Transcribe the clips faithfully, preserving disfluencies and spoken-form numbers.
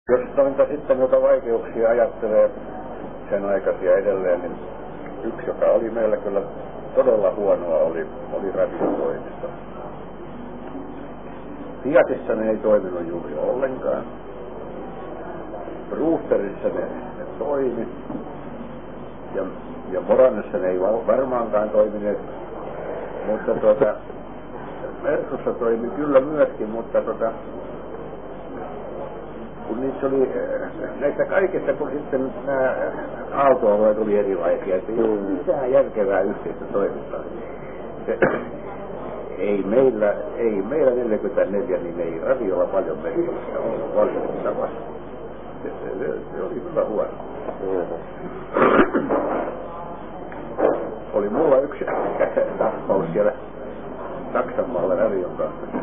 Jos noita sitten noita vaikeuksia ajattelee sen aikaisia edelleen, niin yksi, joka oli meillä kyllä todella huonoa, oli, oli radiotoimisto. Fiatissa ne ei toiminut juuri ollenkaan. Brewsterissa ne, ne toimi. Ja, ja Moranessa ne ei varmaankaan toimineet. Mutta tuota, Mersussa toimi kyllä myöskin, mutta tuota, kun niissä oli näistä kaikista, kun sitten nämä aaltoalueet oli erilaisia, että ei ole mitään järkevää yhteistä toimintaa. Ei meillä, ei meillä neljäkymmentäneljä, niin ei radiolla paljon merkitystä ollut valitettavasti. Se, se, se, se oli kyllä huono. Oli mulla yksi tappaus siellä Saksanmaalla radion kanssa.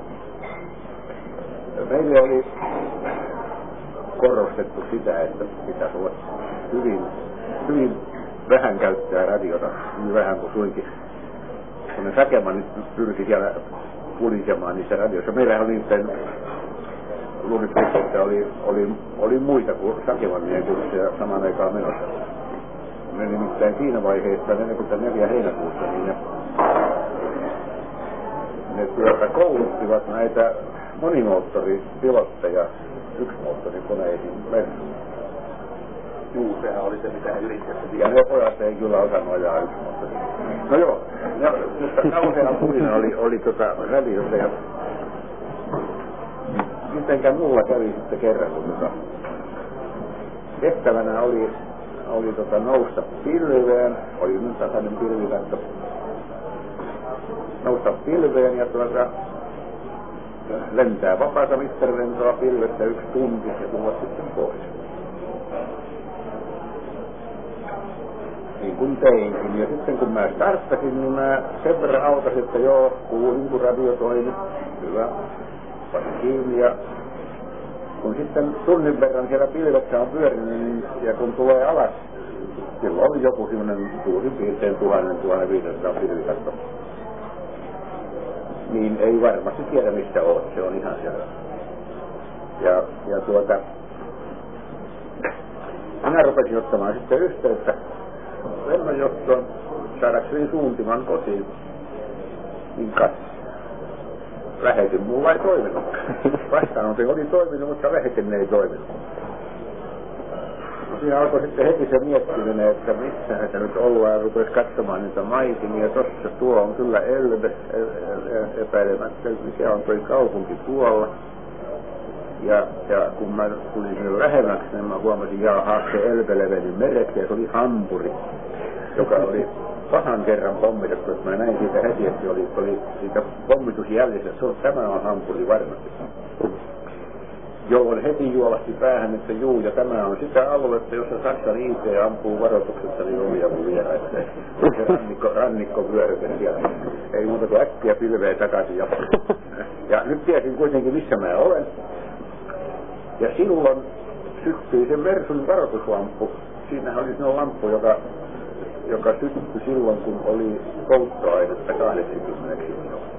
Meille oli korostettu sitä, että pitäisi olla hyvin, hyvin vähän käyttää radiota, niin vähän kuin suinkin. Kun ne Sakeman pyrki siellä pulisemaan niissä radioissa. Meillähän oli niiden luulittavasti, että oli, oli, oli muita kuin Sakemanien kursseja samaan aikaan menossa. Me nimittäin siinä vaiheessa neljäkymmentäneljä heinäkuussa, niin ne, ne tuota kouluttivat näitä monimoottoripilotteja yksimoottorikoneisiin Mersuun. Juu, sehän oli se, mitä he yrittivät. Ja ne pojat ei kyllä osannut ajaa yksimoottoria. No joo, ja, mutta kauhean puina oli, oli tota radiossa ja mitenkä mulla kävi sitten kerran, kun tota tehtävänä oli, oli tota nousta pilveen, oli nyt tasainen pilvikatto, nousta pilveen ja tuota lentää vapaata mittarilentoa pilvestä yksi tunti ja tulla sitten pois. Niin kuin teinkin. Ja sitten kun mä starttasin, niin mä sen verran autasin, että joo, kuulin kun radio toimi. Hyvä. Panin kiinni ja kun sitten tunnin verran siellä pilvessä on pyörinyt, niin, ja kun tulee alas, silloin on joku semmoinen suurin piirtein tuhannen, tuhannen viidensadan pilvikatto. Niin ei varmasti tiedä mistä oot, se on ihan selvä. Ja, ja tuota, minä rupesin ottamaan sitten yhteyttä lennonjohtoon saadakseni suuntiman kotiin. Niin kas, lähetin mulla ei toiminut. Vastaanotin oli toiminut, mutta lähetin ei toiminut. Siinä alkoi sitten heti se miettiminen, että missähän se nyt ollaan, ja rupesi katsomaan niitä maitimia. Tossa tuo on kyllä Elbe, epäilemättä, mikä on toi kaupunki tuolla. Ja, ja kun mä tulin sinne lähemmäksi, niin mä huomasin, jaha, se Elbe leveni mereksi, ja se oli Hampuri, joka oli pahan kerran pommitettu, että mä näin siitä heti, että oli, oli siitä pommitusjäljissä, se on, tämä on Hampuri varmasti. Jolloin heti juolahti päähän, että juu, ja tämä on sitä aluetta, jossa Saksan I T ampuu varoituksessa niin omia kuvia, että se rannikko, rannikko vyöryke siellä. Ei muuta kuin äkkiä pilveä takaisin. Ja, ja nyt tiesin kuitenkin, missä mä olen. Ja silloin syttyi se Mersun varoituslamppu. Siinähän oli sellainen lamppu, joka, joka syttyi silloin, kun oli polttoainetta kahdeksankymmentä minuuttia.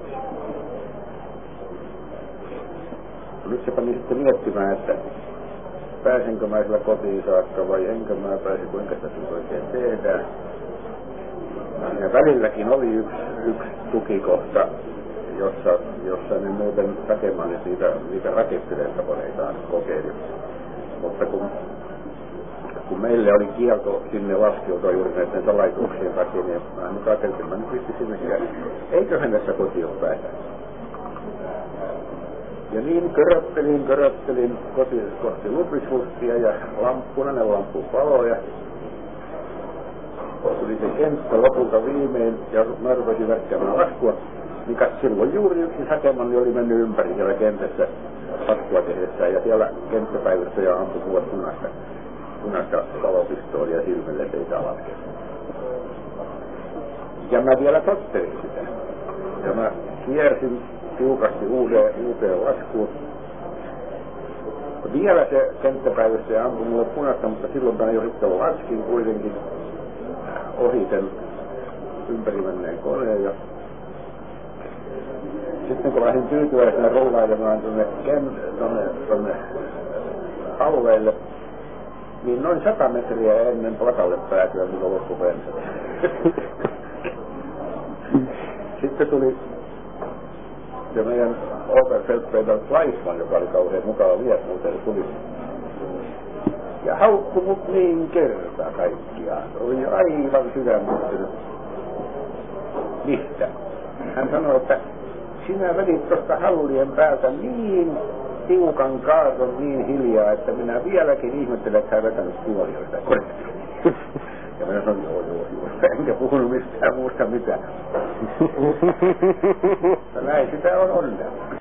Nyt se pani sitten miettimään, että pääsenkö mä sillä kotiin saakka vai enkö mä pääse, kuinka sitä nyt oikein tehdään. Ja välilläkin oli yksi, yksi tukikohta, jossa, jossa ne muuten Sakeman niitä, niitä rakettilentokoneitaan kokeili. Mutta kun, kun meille oli kielto sinne laskeutua juuri näiden salaisuuksien takia, niin mä nyt ajattelin, että mä nyt pistin sinne siellä. Eiköhän tässä kotiin päätä. Ja niin köröttelin, köröttelin koti, kohti Ludwigshustia ja lamp, punainen lamppu paloi ja tuli se kenttä lopulta viimein ja mä rupesin värkkäämään laskua. Niin kas silloin juuri yksi Sakeman oli mennyt ympäri siellä kentässä laskua tehdessään ja siellä kenttäpäivyssä ja ampui mulle punaista, punaista valopistoolia silmille, ettei saa laskea. Ja mä vielä tottelin sitä. Ja mä kiersin tiukasti uuteen, uuteen laskuun. Vielä se kenttäpäivässä ja ampui mulle punaista, mutta silloin mä jo sitten laskin kuitenkin ohi sen ympäri menneen koneen. Ja sitten kun lähdin tyytyväisenä rollailemaan tuonne, tuonne, tuonne alueelle, niin noin sata metriä ennen platalle päätyä minun loppu bensa. Sitten tuli ja meidän Oberfeldpeter Weissman, joka oli kauhean mukava mies muuten, tuli ja haukku mut niin kerta kaikkiaan. Oli aivan sydämettynyt. Mistä? Hän sanoi, että sinä vedit tuosta hallien päältä niin tiukan kaaton niin hiljaa, että minä vieläkin ihmettelen, että hän vetänyt tuolioita korjaa. Ja minä sanoin, joo, joo, joo, enkä puhunut mistään muusta mitään. Näin sitä on onnea.